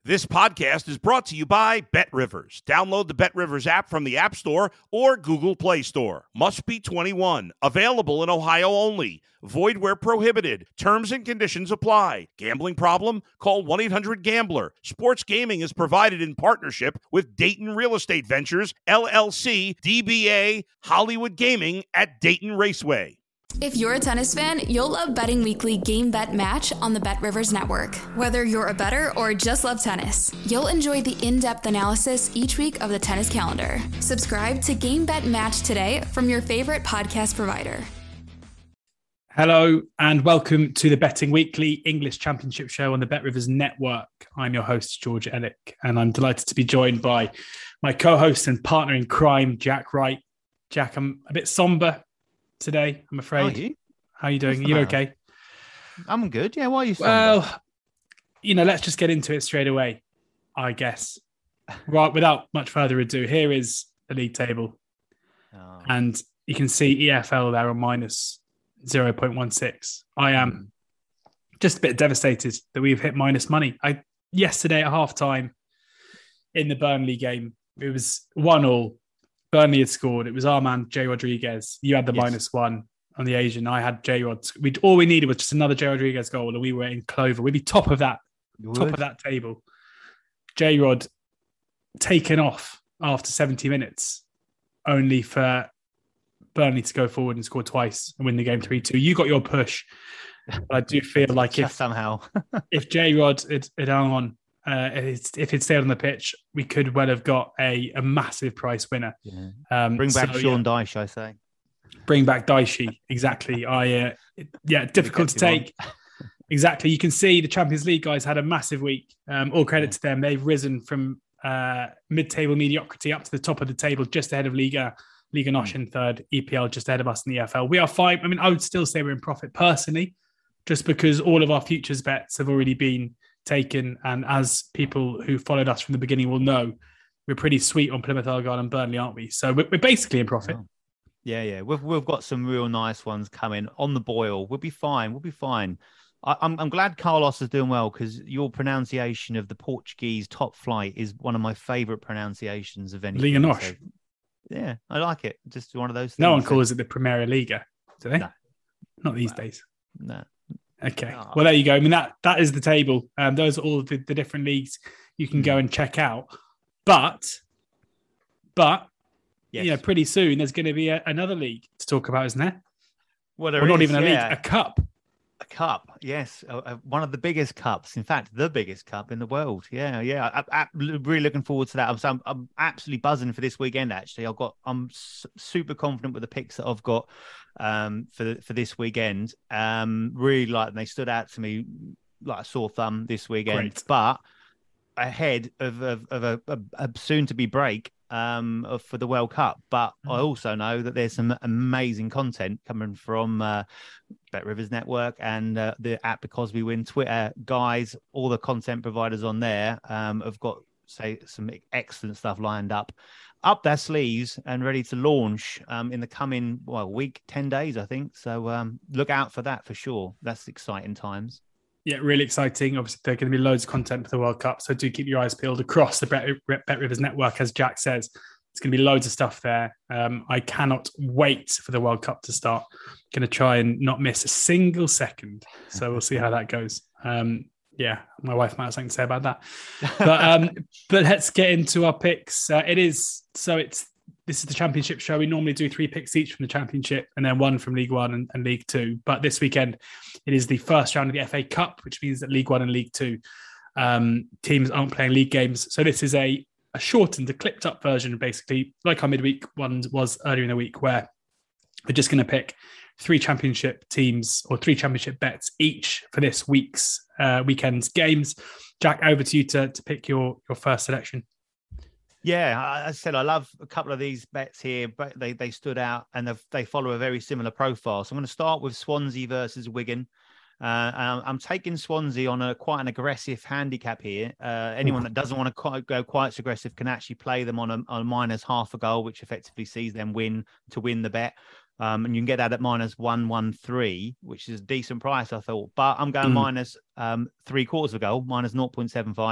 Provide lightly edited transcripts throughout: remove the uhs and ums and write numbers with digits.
This podcast is brought to you by BetRivers. Download the BetRivers app from the App Store or Google Play Store. Must be 21. Available in Ohio only. Void where prohibited. Terms and conditions apply. Gambling problem? Call 1-800-GAMBLER. Sports gaming is provided in partnership with Dayton Real Estate Ventures, LLC, DBA, Hollywood Gaming at Dayton Raceway. If you're a tennis fan, you'll love Betting Weekly Game Bet Match on the BetRivers Network. Whether you're a bettor or just love tennis, you'll enjoy the in-depth analysis each week of the tennis calendar. Subscribe to Game Bet Match today from your favorite podcast provider. Hello and welcome to the Betting Weekly English Championship Show on the BetRivers Network. I'm your host, George Ellick, and I'm delighted to be joined by my co-host and partner in crime, Jack Wright. Jack, I'm a bit somber today, I'm afraid. How are you doing? Are you okay? I'm good. Yeah, why are you somber? Well, let's just get into it straight away, I guess. Right, without much further ado, here is the league table. And you can see EFL there on minus 0.16. I am just a bit devastated that we've hit minus money. Yesterday at halftime in the Burnley game, it was 1-1. Burnley had scored. It was our man, Jay Rodriguez. You had the -1 on the Asian. I had Jay Rod. All we needed was just another Jay Rodriguez goal, and we were in clover. We'd be top of that table. Jay Rod taken off after 70 minutes, only for Burnley to go forward and score twice and win the game 3-2. You got your push, but I do feel like if Jay Rod had hung on, if he'd stayed on the pitch, we could well have got a massive price winner. Yeah. Bring back Sean Dyche, I say. Bring back Dyche, exactly. Difficult to take. Exactly. You can see the Champions League guys had a massive week. All credit to them. They've risen from mid-table mediocrity up to the top of the table, just ahead of Liga Nosh in third, EPL just ahead of us in the EFL. We are fine. I mean, I would still say we're in profit personally, just because all of our futures bets have already been taken, and as people who followed us from the beginning will know, we're pretty sweet on Plymouth Argyle and Burnley, aren't we? So we're basically in profit. Yeah. We've got some real nice ones coming on the boil. We'll be fine. I'm glad Carlos is doing well, because your pronunciation of the Portuguese top flight is one of my favourite pronunciations of anything. Liga Nosh. So, yeah, I like it. Just one of those things. No one calls it the Primera Liga, do they? No. Not these days. No. Okay. Well, there you go. I mean, that is the table. Those are all the different leagues you can go and check out. But yes. Pretty soon there's going to be another league to talk about, isn't there? Well, not even a league, a cup. A cup, yes. One of the biggest cups. In fact, the biggest cup in the world. Yeah. I'm really looking forward to that. I'm absolutely buzzing for this weekend, actually. I'm super confident with the picks that I've got for this weekend. Really like, they stood out to me like a sore thumb this weekend. Great. But ahead of a soon-to-be break for the World Cup. But I also know that there's some amazing content coming from BetRivers Network and the app Because We Win Twitter. Guys, all the content providers on there have got, some excellent stuff lined up their sleeves and ready to launch in the coming week, 10 days, I think. So look out for that for sure. That's exciting times. Yeah, really exciting. Obviously, there are going to be loads of content for the World Cup, so do keep your eyes peeled across the BetRivers Network, as Jack says. There's going to be loads of stuff there. I cannot wait for the World Cup to start. Going to try and not miss a single second. So we'll see how that goes. My wife might have something to say about that. But let's get into our picks. This is the Championship show. We normally do 3 picks each from the Championship and then 1 from League One and League Two. But this weekend, it is the first round of the FA Cup, which means that League One and League Two teams aren't playing league games. So this is a shortened, a clipped up version, basically, like our midweek one was earlier in the week, where we're just going to pick 3 Championship teams or 3 Championship bets each for this weekend's games. Jack, over to you to pick your first selection. Yeah, as I said, I love a couple of these bets here, but they stood out and they follow a very similar profile. So I'm going to start with Swansea versus Wigan. I'm taking Swansea on quite an aggressive handicap here. Anyone that doesn't want to go quite so aggressive can actually play them on a minus half a goal, which effectively sees them win the bet. And you can get that at minus 113, which is a decent price, I thought. But I'm going minus 3/4 of a goal, minus 0.75.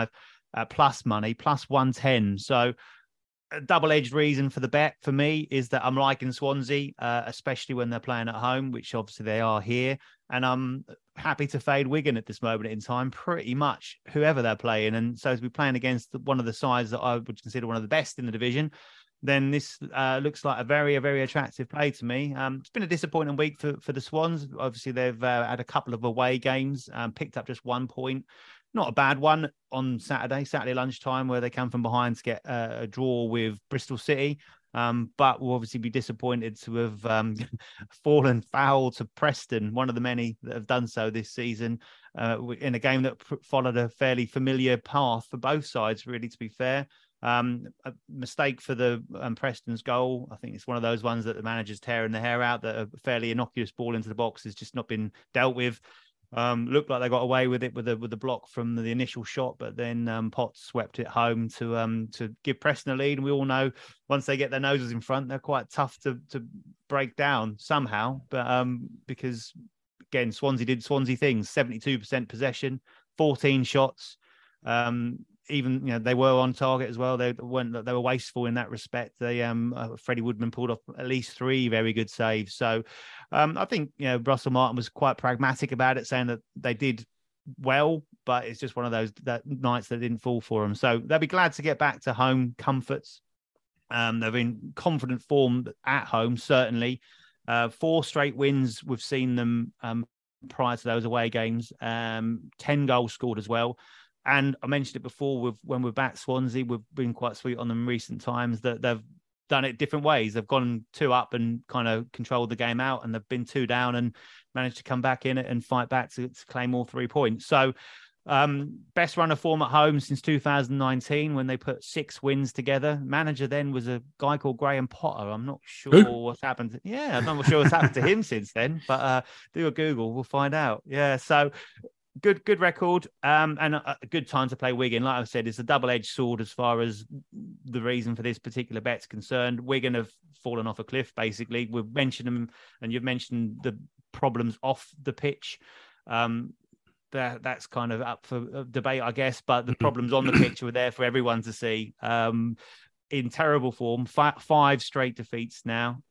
plus money, plus 110. So a double-edged reason for the bet for me is that I'm liking Swansea, especially when they're playing at home, which obviously they are here. And I'm happy to fade Wigan at this moment in time, pretty much whoever they're playing. And so to be playing against one of the sides that I would consider one of the best in the division, then this looks like a very attractive play to me. It's been a disappointing week for the Swans. Obviously, they've had a couple of away games, picked up just 1 point. Not a bad one on Saturday lunchtime, where they come from behind to get a draw with Bristol City. But we'll obviously be disappointed to have fallen foul to Preston, one of the many that have done so this season, in a game that followed a fairly familiar path for both sides, really, to be fair. A mistake for the Preston's goal. I think it's one of those ones that the manager's tearing the hair out, that a fairly innocuous ball into the box has just not been dealt with. Looked like they got away with it with the block from the initial shot, but then Potts swept it home to give Preston a lead. And we all know once they get their noses in front, they're quite tough to break down somehow. But because again, Swansea did Swansea things: 72% possession, 14 shots. Even they were on target as well. They were wasteful in that respect. They Freddie Woodman pulled off at least 3 very good saves. So I think Russell Martin was quite pragmatic about it, saying that they did well, but it's just one of those nights that didn't fall for them. So they'll be glad to get back to home comforts. They're in confident form at home, certainly. 4 straight wins. We've seen them prior to those away games. 10 goals scored as well. And I mentioned it before, when we're back Swansea, we've been quite sweet on them in recent times, that they've done it different ways. They've gone 2 up and kind of controlled the game out, and they've been 2 down and managed to come back in it and fight back to claim all 3 points. So best run of form at home since 2019, when they put 6 wins together. Manager then was a guy called Graham Potter. I'm not sure what's happened. I'm not sure what's happened to him since then, but do a Google, we'll find out. Yeah, so good record, and a good time to play Wigan. Like I said, it's a double-edged sword as far as the reason for this particular bet's concerned. Wigan have fallen off a cliff, basically. We've mentioned them, and you've mentioned the problems off the pitch. That's kind of up for debate, I guess, but the problems on the pitch were there for everyone to see. In terrible form, 5 straight defeats now.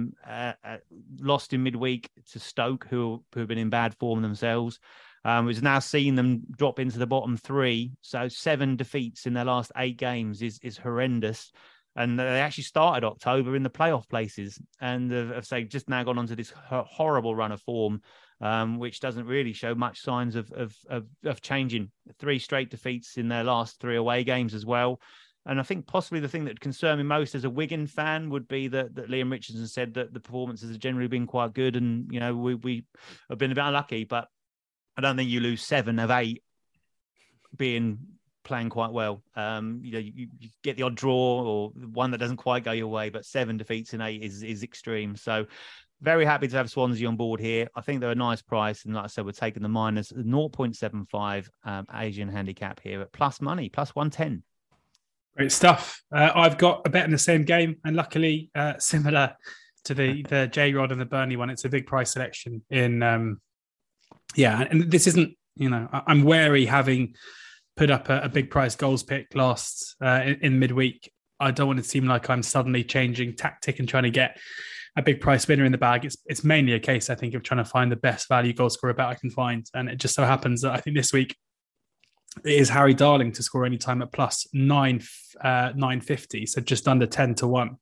Lost in midweek to Stoke, who have been in bad form themselves. We've now seen them drop into the bottom 3. So 7 defeats in their last 8 games is horrendous. And they actually started October in the playoff places, and have just now gone on to this horrible run of form, which doesn't really show much signs of changing. 3 straight defeats in their last 3 away games as well. And I think possibly the thing that would concern me most as a Wigan fan would be that Liam Richardson said that the performances have generally been quite good, and we have been a bit unlucky, but I don't think you lose 7 of 8 playing quite well. You get the odd draw or one that doesn't quite go your way, but 7 defeats in 8 is extreme. So very happy to have Swansea on board here. I think they're a nice price, and like I said, we're taking the minus 0.75 Asian handicap here at plus money, plus 110. Great stuff. I've got a bet in the same game, and luckily similar to the J-Rod and the Burnley one, it's a big price selection in and this isn't, I'm wary, having put up a big price goals pick last in midweek. I don't want it to seem like I'm suddenly changing tactic and trying to get a big price winner in the bag. It's mainly a case, I think, of trying to find the best value goal scorer bet I can find. And it just so happens that I think this week it is Harry Darling to score any time at plus 950, so just under 10 to 1.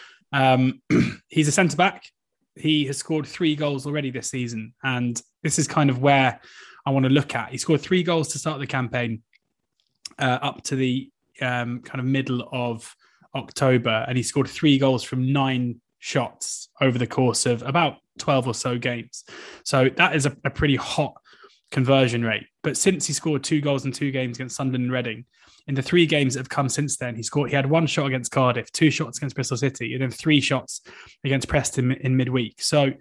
He's a centre back. He has scored 3 goals already this season, and this is kind of where I want to look at. He scored 3 goals to start the campaign up to the kind of middle of October, and he scored 3 goals from 9 shots over the course of about 12 or so games. So that is a pretty hot conversion rate. But since he scored 2 goals in 2 games against Sunderland and Reading, in the 3 games that have come since then, he had 1 shot against Cardiff, 2 shots against Bristol City, and then 3 shots against Preston in midweek. So,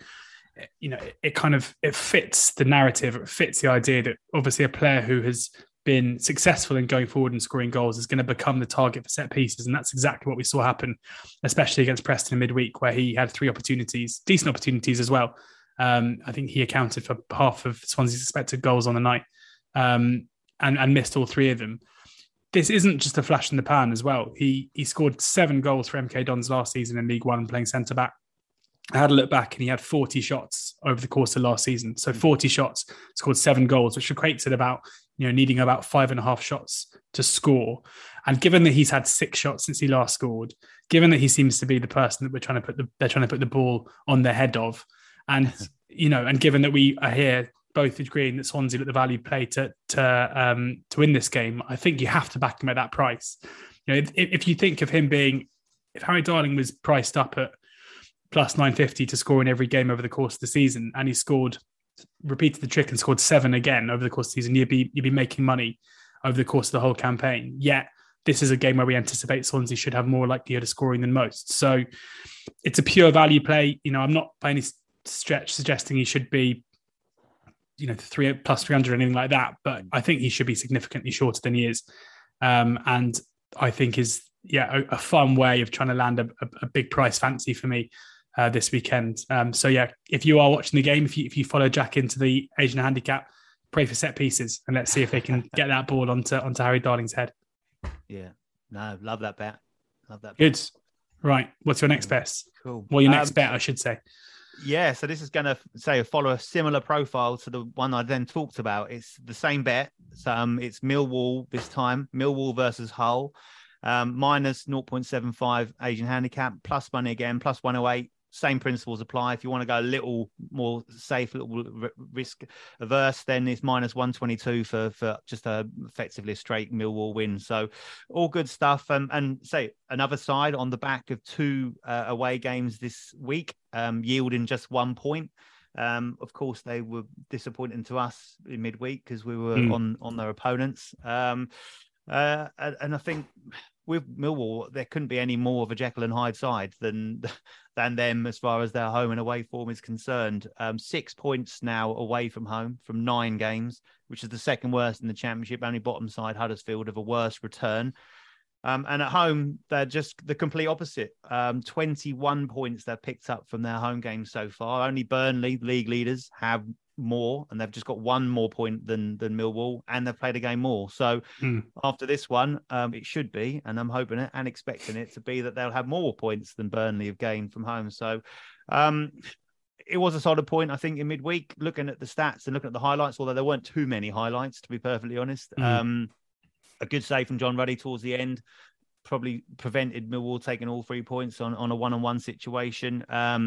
it fits the narrative. It fits the idea that obviously a player who has been successful in going forward and scoring goals is going to become the target for set pieces. And that's exactly what we saw happen, especially against Preston in midweek, where he had 3 opportunities, decent opportunities as well. I think he accounted for half of Swansea's expected goals on the night, and missed all 3 of them. this isn't just a flash in the pan as well. He scored 7 goals for MK Dons last season in League One playing centre back. I had a look back and he had 40 shots over the course of last season. So 40 shots, scored 7 goals, which equates at about, needing about 5.5 shots to score. And given that he's had 6 shots since he last scored, given that he seems to be the person that they're trying to put the ball on their head of, and and given that we are here both agreeing that Swansea look the value play to win this game, I think you have to back him at that price. If you think of him if Harry Darling was priced up at plus 950 to score in every game over the course of the season, and he repeated the trick and scored 7 again over the course of the season, you'd be making money over the course of the whole campaign. Yet this is a game where we anticipate Swansea should have more likelihood of scoring than most. So it's a pure value play. I'm not by any stretch suggesting he should be, 3 plus 300 or anything like that, but I think he should be significantly shorter than he is. And I think is a fun way of trying to land a big price fancy for me this weekend. If you are watching the game, if you follow Jack into the Asian handicap, pray for set pieces and let's see if they can get that ball onto Harry Darling's head. Yeah, no, love that bet. Good. Right, what's your next best? Cool. Well, your next bet, I should say. Yeah, so this is going to follow a similar profile to the one I then talked about. It's the same bet. It's Millwall this time. Millwall versus Hull. Minus 0.75 Asian handicap, plus money again, plus 108. Same principles apply. If you want to go a little more safe, a little risk averse, then it's minus 122 for just effectively a straight Millwall win. So all good stuff. And say another side on the back of 2 away games this week, yielding just 1 point. Of course, they were disappointing to us in midweek because we were on their opponents. And I think with Millwall, there couldn't be any more of a Jekyll and Hyde side than them as far as their home and away form is concerned. 6 points now away from home from 9 games, which is the second worst in the Championship. Only bottom side Huddersfield have a worse return. And at home, they're just the complete opposite. 21 points they've picked up from their home games so far. Only Burnley, league leaders, have more, and they've just got 1 more point than Millwall, and they've played a game more. So after this one, it should be, and I'm hoping it and expecting it to be, that they'll have more points than Burnley have gained from home. So it was a solid point, I think, in midweek, looking at the stats and looking at the highlights, although there weren't too many highlights, to be perfectly honest. A good save from John Ruddy towards the end probably prevented Millwall taking all 3 points on a one-on-one situation.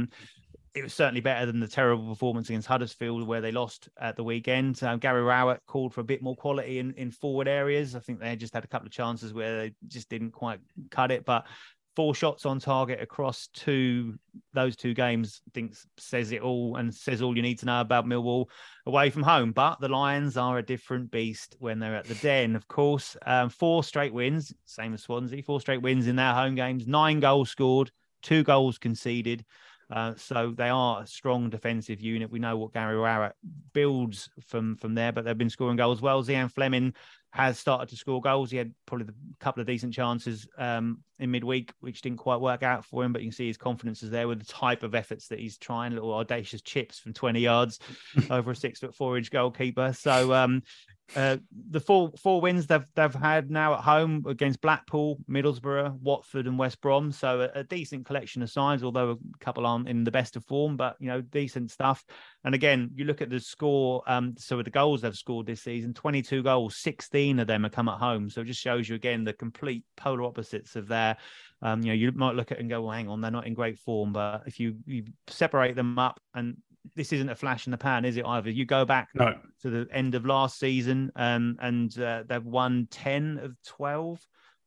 It was certainly better than the terrible performance against Huddersfield, where they lost at the weekend. Gary Rowett called for a bit more quality in forward areas. I think they just had a couple of chances where they just didn't quite cut it. But 4 shots on target across those 2 games, I think says it all, and says all you need to know about Millwall away from home. But the Lions are a different beast when they're at the Den, of course. 4 straight wins, same as Swansea, 4 straight wins in their home games, 9 goals scored, 2 goals conceded. So they are a strong defensive unit. We know what Gary Rowett builds from there, but they've been scoring goals well. Zian Fleming has started to score goals. He had probably a couple of decent chances in midweek, which didn't quite work out for him, but you can see his confidence is there with the type of efforts that he's trying, little audacious chips from 20 yards over a 6'4" goalkeeper. So the four wins they've had now at home against Blackpool, Middlesbrough, Watford and West Brom. So a decent collection of sides, although a couple aren't in the best of form, but, decent stuff. And again, you look at the score, so with the goals they've scored this season, 22 goals, 16 of them have come at home. So it just shows you, again, the complete polar opposites of their, you might look at it and go, well, hang on, they're not in great form. But if you separate them up, and this isn't a flash in the pan, is it either? You go back to the end of last season and they've won 10 of 12,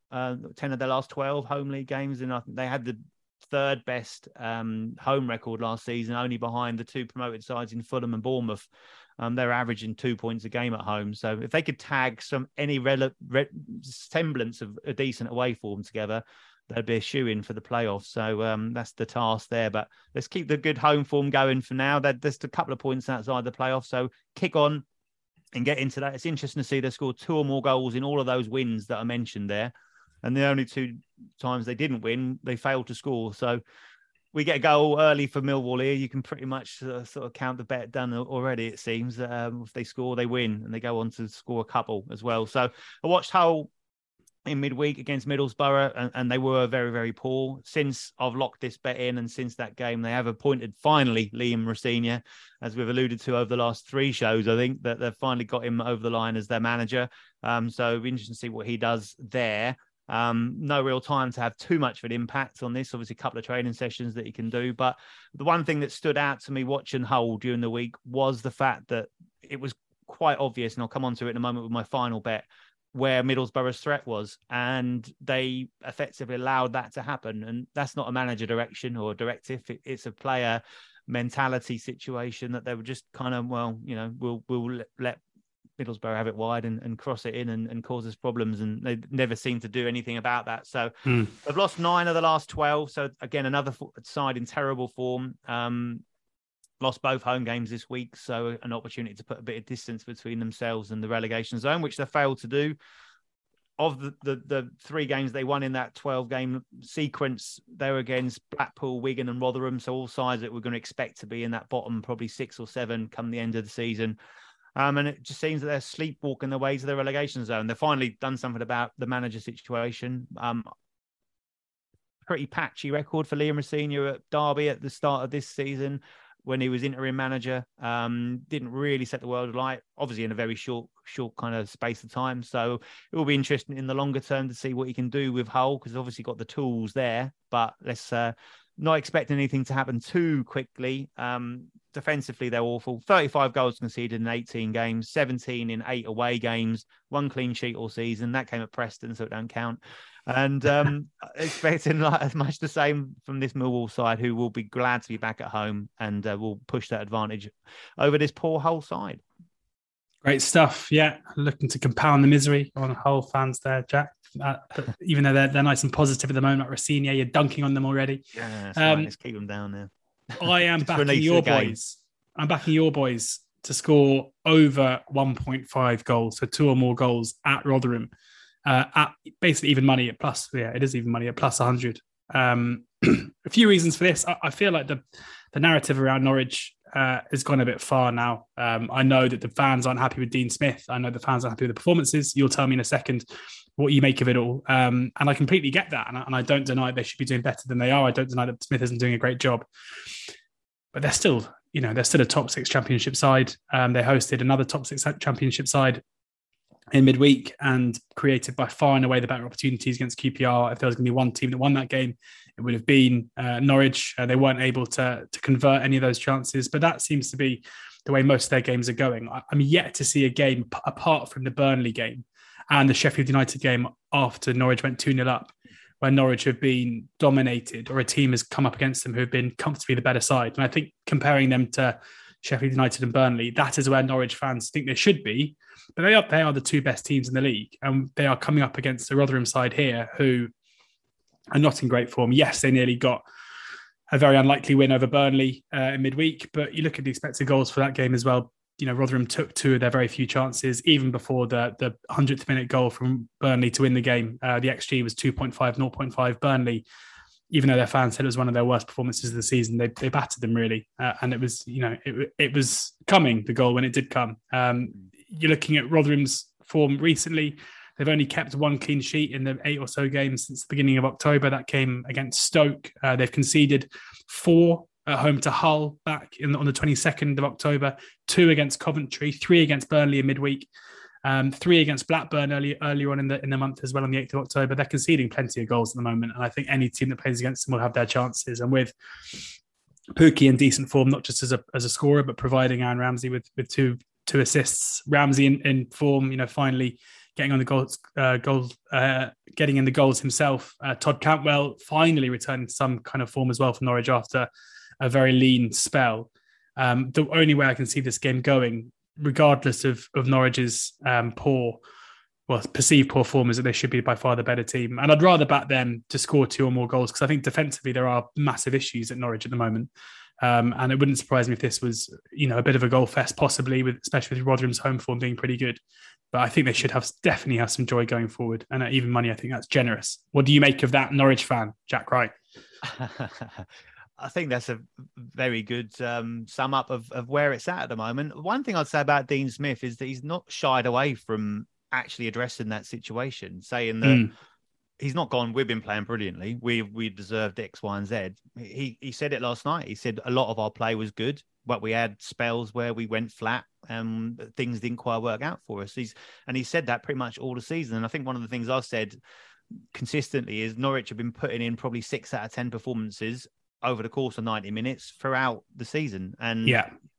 10 of their last 12 home league games. And I think they had the 3rd best home record last season, only behind the 2 promoted sides in Fulham and Bournemouth. They're averaging 2 points a game at home. So if they could tag any semblance of a decent away form together, they'd be a shoo-in for the playoffs. So that's the task there. But let's keep the good home form going for now. There's a couple of points outside the playoffs. So kick on and get into that. It's interesting to see they scored 2 or more goals in all of those wins that I mentioned there. And the only 2 times they didn't win, they failed to score. So we get a goal early for Millwall here. You can pretty much sort of count the bet done already, it seems. If they score, they win. And they go on to score a couple as well. So I watched Hull in midweek against Middlesbrough, and they were very, very poor. Since I've locked this bet in and since that game, they have appointed finally Liam Rosenior, as we've alluded to over the last 3 shows. I think that they've finally got him over the line as their manager. So it'll be interesting to see what he does there. No real time to have too much of an impact on this. Obviously, a couple of training sessions that he can do. But the one thing that stood out to me watching Hull during the week was the fact that it was quite obvious, and I'll come on to it in a moment with my final bet, where Middlesbrough's threat was, and they effectively allowed that to happen. And that's not a manager direction or directive. It's a player mentality situation that they were just kind of, well, you know, we'll let Middlesbrough have it wide and cross it in and cause us problems. And they never seem to do anything about that. So they've lost 9 of the last 12. So again, another side in terrible form. Lost both home games this week, so an opportunity to put a bit of distance between themselves and the relegation zone, which they failed to do. Of the 3 games they won in that 12-game sequence, they were against Blackpool, Wigan and Rotherham, so all sides that we're going to expect to be in that bottom, probably 6 or 7 come the end of the season. And it just seems that they're sleepwalking their way to the relegation zone. They've finally done something about the manager situation. Pretty patchy record for Liam Rosenior at Derby at the start of this season, when he was interim manager. Didn't really set the world alight, obviously in a very short kind of space of time. So it will be interesting in the longer term to see what he can do with Hull, because obviously got the tools there, but let's not expect anything to happen too quickly. Defensively, they're awful. 35 goals conceded in 18 games, 17 in 8 away games, 1 clean sheet all season. That came at Preston, so it don't count. And expecting like as much the same from this Millwall side, who will be glad to be back at home and will push that advantage over this poor Hull side. Great stuff. Yeah, looking to compound the misery on Hull fans there, Jack. Even though they're nice and positive at the moment, like Rosenior, you're dunking on them already. Yeah, that's right. Let's keep them down there. I am backing your boys. I'm backing your boys to score over 1.5 goals, so 2 or more goals at Rotherham. At basically even money at plus, it is even money at plus 100. A few reasons for this. I feel like the narrative around Norwich has gone a bit far now. I know that the fans aren't happy with Dean Smith. I know the fans aren't happy with the performances. You'll tell me in a second what you make of it all. And I completely get that. And I don't deny they should be doing better than they are. I don't deny that Smith isn't doing a great job. But they're still a top 6 championship side. They hosted another top 6 championship side in midweek and created by far and away the better opportunities against QPR. If there was going to be one team that won that game, it would have been Norwich. They weren't able to convert any of those chances, but that seems to be the way most of their games are going. I'm yet to see a game apart from the Burnley game and the Sheffield United game after Norwich went 2-0 up, where Norwich have been dominated or a team has come up against them who have been comfortably the better side. And I think comparing them to Sheffield United and Burnley, that is where Norwich fans think they should be. But they are the 2 best teams in the league. And they are coming up against the Rotherham side here who are not in great form. Yes, they nearly got a very unlikely win over Burnley in midweek. But you look at the expected goals for that game as well. You know, Rotherham took 2 of their very few chances, even before the 100th minute goal from Burnley to win the game. The XG was 2.5, 0.5. Burnley, even though their fans said it was one of their worst performances of the season, they battered them really. And it was, it was coming, the goal, when it did come. You're looking at Rotherham's form recently. They've only kept 1 clean sheet in the 8 or so games since the beginning of October. That came against Stoke. They've conceded 4 at home to Hull back on the 22nd of October, 2 against Coventry, 3 against Burnley in midweek, 3 against Blackburn earlier on in the month as well on the 8th of October. They're conceding plenty of goals at the moment, and I think any team that plays against them will have their chances. And with Pukki in decent form, not just as a scorer, but providing Aaron Ramsey with two assists, Ramsey in form, finally getting on the goals, getting in the goals himself. Todd Cantwell finally returning to some kind of form as well for Norwich after a very lean spell. The only way I can see this game going, regardless of Norwich's perceived poor form, is that they should be by far the better team. And I'd rather back them to score 2 or more goals, because I think defensively there are massive issues at Norwich at the moment. And it wouldn't surprise me if this was, a bit of a goal fest, possibly, especially with Rotherham's home form being pretty good. But I think they should definitely have some joy going forward. And at even money, I think that's generous. What do you make of that, Norwich fan, Jack Wright? I think that's a very good sum up of where it's at the moment. One thing I'd say about Dean Smith is that he's not shied away from actually addressing that situation, saying that he's not gone, we've been playing brilliantly, we deserved X, Y, and Z. He said it last night. He said a lot of our play was good, but we had spells where we went flat and things didn't quite work out for us. He said that pretty much all the season. And I think one of the things I've said consistently is Norwich have been putting in probably 6 out of 10 performances over the course of 90 minutes throughout the season, and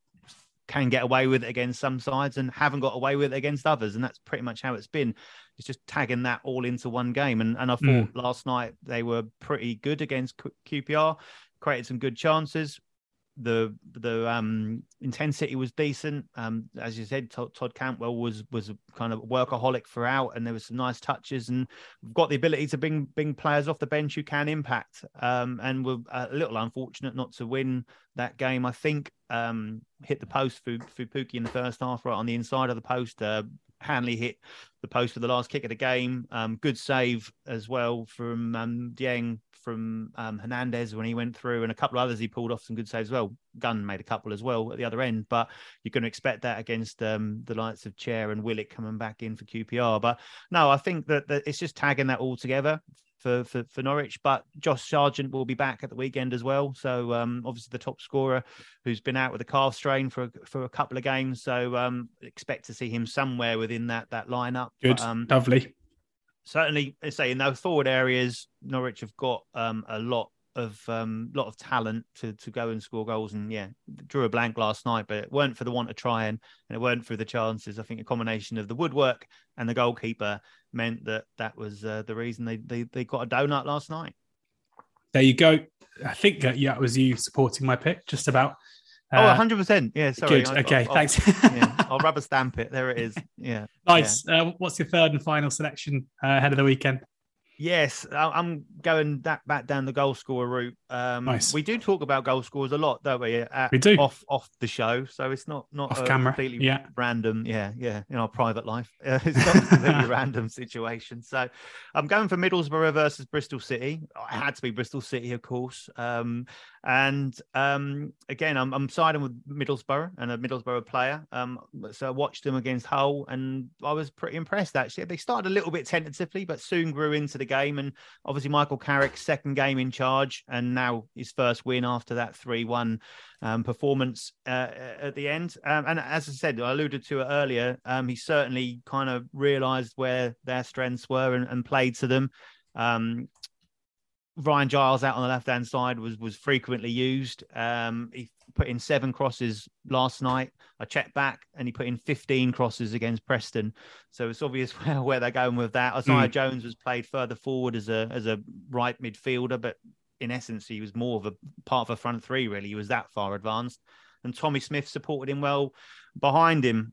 can get away with it against some sides and haven't got away with it against others. And that's pretty much how it's been. It's just tagging that all into one game. And I thought last night they were pretty good against QPR, created some good chances. The intensity was decent. As you said, Todd Cantwell was a kind of workaholic throughout, and there was some nice touches, and we've got the ability to bring players off the bench who can impact. And we're a little unfortunate not to win that game. I think hit the post for Pukki in the first half, right on the inside of the post. Hanley hit the post for the last kick of the game. Good save as well from Dieng, from Hernandez when he went through, and a couple of others he pulled off some good saves as well. Gunn made a couple as well at the other end, but you're going to expect that against the likes of Chair and Willock coming back in for QPR. But no, I think that it's just tagging that all together for Norwich. But Josh Sargent will be back at the weekend as well. So obviously the top scorer who's been out with a calf strain for a couple of games. So expect to see him somewhere within that lineup. Good, but, lovely. Certainly, I say in those forward areas, Norwich have got a lot of talent to go and score goals. And drew a blank last night, but it weren't for the want of trying, and it weren't through the chances. I think a combination of the woodwork and the goalkeeper meant that was the reason they got a donut last night. There you go. I think that was you supporting my pick, just about. 100%. Yeah, sorry. Good. Okay, thanks. I'll rubber stamp it. There it is. Yeah. Nice. Yeah. What's your third and final selection ahead of the weekend? Yes, I'm going back down the goal scorer route. Nice. We do talk about goal scorers a lot, don't we? We do. Off the show, so it's not off camera. Completely random. Yeah, in our private life, it's not a completely random situation. So I'm going for Middlesbrough versus Bristol City. It had to be Bristol City, of course. And again, I'm siding with Middlesbrough and a Middlesbrough player. So I watched them against Hull, and I was pretty impressed. Actually, they started a little bit tentatively, but soon grew into the game. And obviously Michael Carrick's second game in charge, and now his first win after that 3-1 performance at the end. And as I said, I alluded to it earlier, he certainly kind of realised where their strengths were and played to them. Ryan Giles out on the left-hand side was frequently used. He put in 7 crosses last night. I checked back, and he put in 15 crosses against Preston. So it's obvious where they're going with that. Isaiah Jones was played further forward as a right midfielder, but in essence, he was more of a part of a front three, really. He was that far advanced. And Tommy Smith supported him well behind him.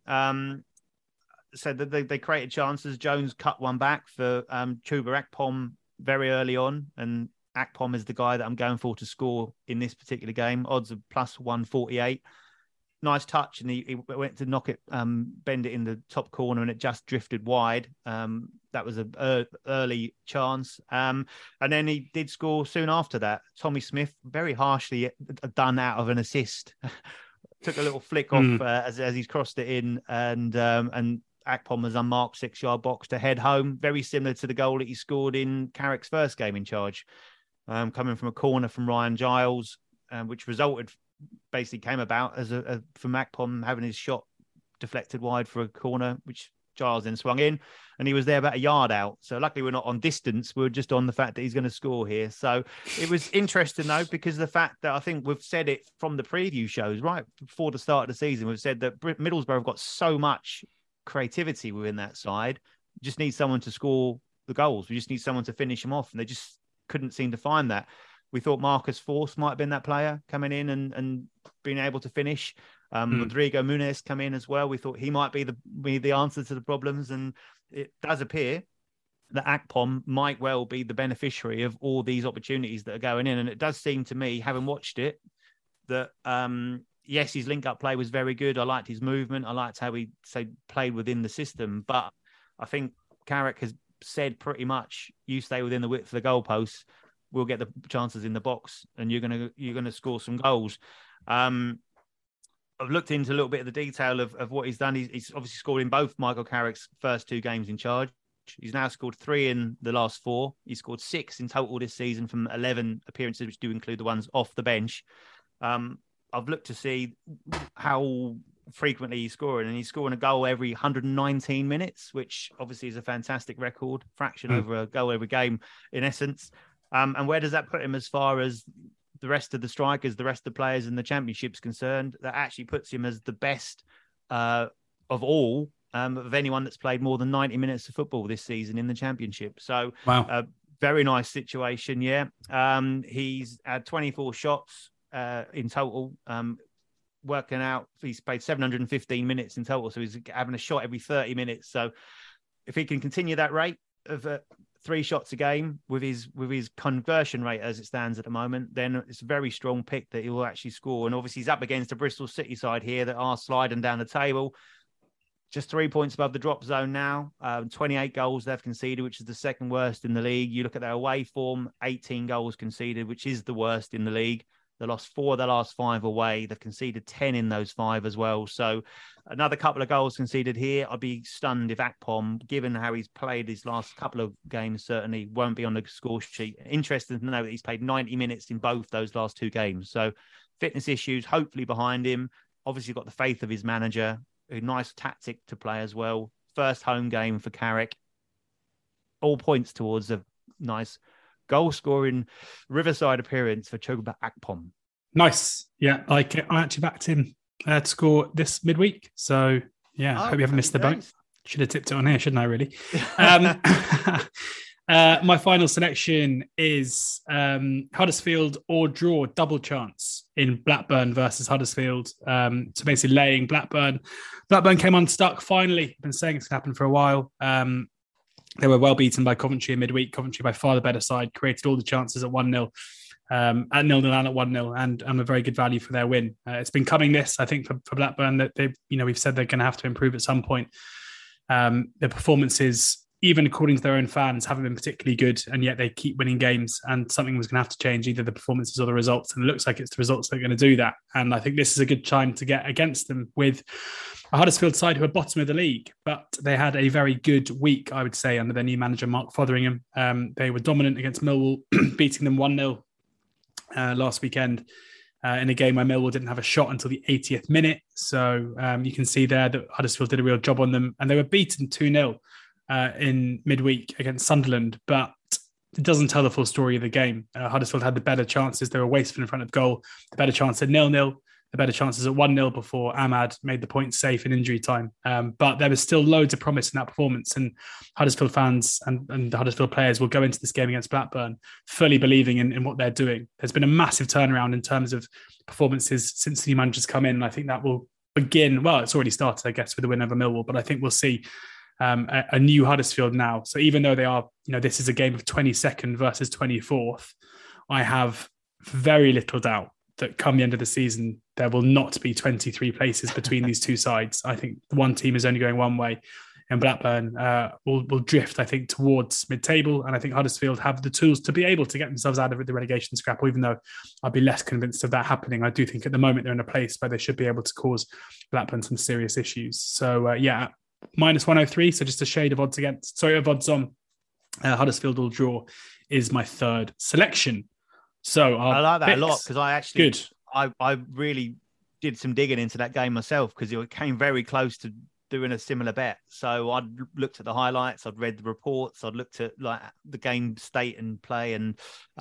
So they created chances. Jones cut one back for Chuba Akpom very early on, and Akpom is the guy that I'm going for to score in this particular game. Odds of plus 148. Nice touch, and he went to knock it, bend it in the top corner, and it just drifted wide. That was an early chance. And then he did score soon after that. Tommy Smith, very harshly done out of an assist. Took a little flick off as he's crossed it in, and Akpom was unmarked 6-yard box to head home. Very similar to the goal that he scored in Carrick's first game in charge. Coming from a corner from Ryan Giles, which basically came about as from Akpom having his shot deflected wide for a corner, which Giles then swung in, and he was there about a yard out. So luckily we're not on distance. We're just on the fact that he's going to score here. So it was interesting, though, because the fact that I think we've said it from the preview shows, right before the start of the season, we've said that Middlesbrough have got so much creativity within that side. We just need someone to score the goals. We just need someone to finish them off, and they just couldn't seem to find that. We thought Marcus Force might have been that player coming in and being able to finish. Rodrigo Muniz come in as well. We thought he might be the answer to the problems, and it does appear that Akpom might well be the beneficiary of all these opportunities that are going in. And it does seem to me, having watched it, that yes, his link-up play was very good. I liked his movement. I liked how he played within the system. But I think Carrick has said pretty much, you stay within the width of the goalposts, we'll get the chances in the box, and you're gonna score some goals. I've looked into a little bit of the detail of what he's done. He's obviously scored in both Michael Carrick's first 2 games in charge. He's now scored 3 in the last 4. He's scored 6 in total this season from 11 appearances, which do include the ones off the bench. I've looked to see how frequently he's scoring, and he's scoring a goal every 119 minutes, which obviously is a fantastic record, fraction over a goal every game in essence. And where does that put him as far as the rest of the strikers, the rest of the players in the Championship's concerned? That actually puts him as the best of all, of anyone that's played more than 90 minutes of football this season in the Championship. So, wow. Very nice situation, yeah. He's had 24 shots in total, working out he's played 715 minutes in total, so he's having a shot every 30 minutes. So if he can continue that rate of 3 shots a game with his conversion rate as it stands at the moment, then it's a very strong pick that he will actually score. And obviously he's up against a Bristol City side here that are sliding down the table, just 3 points above the drop zone now. 28 goals they've conceded, which is the second worst in the league. You look at their away form, 18 goals conceded, which is the worst in the league. They lost 4 of their last 5 away. They've conceded 10 in those 5 as well. So another couple of goals conceded here. I'd be stunned if Akpom, given how he's played his last couple of games, certainly won't be on the score sheet. Interesting to know that he's played 90 minutes in both those last 2 games. So fitness issues hopefully behind him. Obviously got the faith of his manager. A nice tactic to play as well. First home game for Carrick. All points towards a nice goal-scoring Riverside appearance for Chuba Akpom. Nice. Yeah, I actually backed him to score this midweek. So, yeah, I hope you haven't missed the boat. Should have tipped it on here, shouldn't I, really? My final selection is Huddersfield or draw, double chance in Blackburn versus Huddersfield. So basically laying Blackburn. Blackburn came unstuck finally. I've been saying it's going to happen for a while. They were well beaten by Coventry in midweek. Coventry by far the better side, created all the chances at 1-0, at 0-0 and at 1-0, and a very good value for their win. It's been coming this, I think, for Blackburn, that we've said they're going to have to improve at some point. Their performances, even according to their own fans, haven't been particularly good, and yet they keep winning games, and something was going to have to change, either the performances or the results, and it looks like it's the results that are going to do that. And I think this is a good time to get against them with a Huddersfield side who are bottom of the league, but they had a very good week, I would say, under their new manager, Mark Fotheringham. They were dominant against Millwall, beating them 1-0 last weekend in a game where Millwall didn't have a shot until the 80th minute. So you can see there that Huddersfield did a real job on them, and they were beaten 2-0 in midweek against Sunderland, but it doesn't tell the full story of the game. Huddersfield had the better chances. They were wasteful in front of goal. The better chance at 0-0, the better chances at 1-0 before Ahmad made the point safe in injury time. But there was still loads of promise in that performance, and Huddersfield fans and the Huddersfield players will go into this game against Blackburn fully believing in what they're doing. There's been a massive turnaround in terms of performances since the new managers come in, and I think that will begin, well, it's already started, I guess, with the win over Millwall, but I think we'll see a new Huddersfield now. So even though they are, this is a game of 22nd versus 24th, I have very little doubt that come the end of the season, there will not be 23 places between these two sides. I think one team is only going one way, and Blackburn will drift, I think, towards mid-table. And I think Huddersfield have the tools to be able to get themselves out of the relegation scrapple, even though I'd be less convinced of that happening. I do think at the moment they're in a place where they should be able to cause Blackburn some serious issues. So, minus 103, so just a shade of odds against. Sorry, of odds on. Huddersfield will draw is my third selection. So I like that a lot, because I actually, good. I really did some digging into that game myself, because it came very close to doing a similar bet. So I'd looked at the highlights, I'd read the reports, I'd looked at like the game state and play, and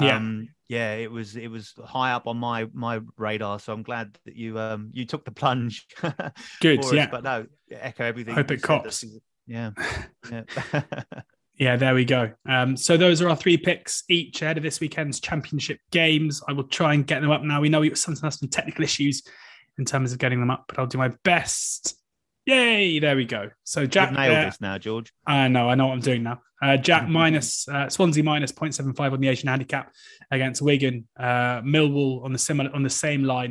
it was high up on my radar. So I'm glad that you took the plunge. Good, yeah. But no, echo everything. Hope it cops. Yeah. Yeah, there we go. So those are our 3 picks each ahead of this weekend's Championship games. I will try and get them up now. We know we sometimes have some technical issues in terms of getting them up, but I'll do my best. Yay, there we go. So Jack, you've nailed this now, George. I know what I'm doing now. Jack minus Swansea minus 0.75 on the Asian handicap against Wigan. Millwall on the same line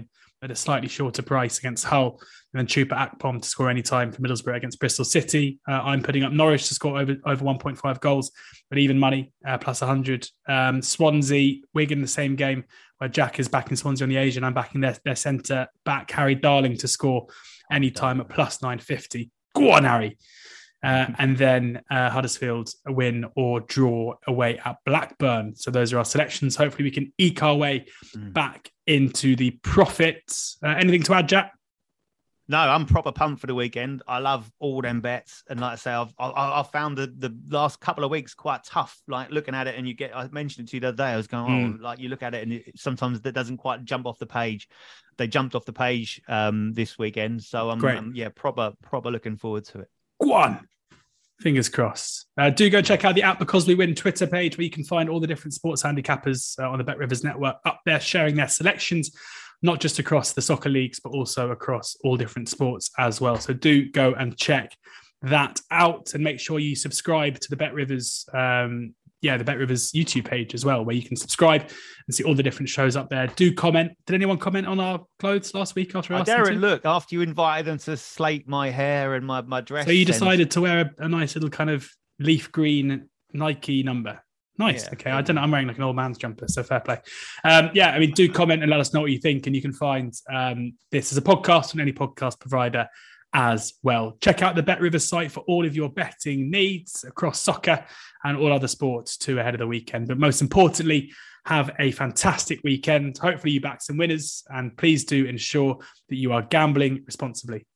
at a slightly shorter price against Hull, and then Chupa Akpom to score any time for Middlesbrough against Bristol City. I'm putting up Norwich to score over 1.5 goals, but even money, plus 100. Swansea, Wigan, the same game where Jack is backing Swansea on the Asian. I'm backing their centre back, Harry Darling, to score any time at plus 950. Go on, Harry. And then Huddersfield, a win or draw away at Blackburn. So those are our selections. Hopefully we can eke our way back into the profits. Anything to add, Jack? No, I'm proper pumped for the weekend. I love all them bets. And like I say, I've found the last couple of weeks quite tough, like looking at it. And I mentioned it to you the other day, I was going, like you look at it and sometimes that doesn't quite jump off the page. They jumped off the page this weekend. So I'm proper looking forward to it. Go on. Fingers crossed. Do go check out the app Because We Win Twitter page, where you can find all the different sports handicappers on the Bet Rivers network up there sharing their selections, not just across the soccer leagues, but also across all different sports as well. So do go and check that out and make sure you subscribe to the Bet Rivers, the Bet Rivers YouTube page as well, where you can subscribe and see all the different shows up there. Do comment. Did anyone comment on our clothes last week after I Darren, look, after you invited them to slate my hair and my dress. So you decided to wear a nice little kind of leaf green Nike number. Nice. Yeah, okay. I don't know. I'm wearing like an old man's jumper, so fair play. Do comment and let us know what you think. And you can find this as a podcast on any podcast provider as well. Check out the Bet Rivers site for all of your betting needs across soccer and all other sports too ahead of the weekend. But most importantly, have a fantastic weekend. Hopefully you back some winners, and please do ensure that you are gambling responsibly.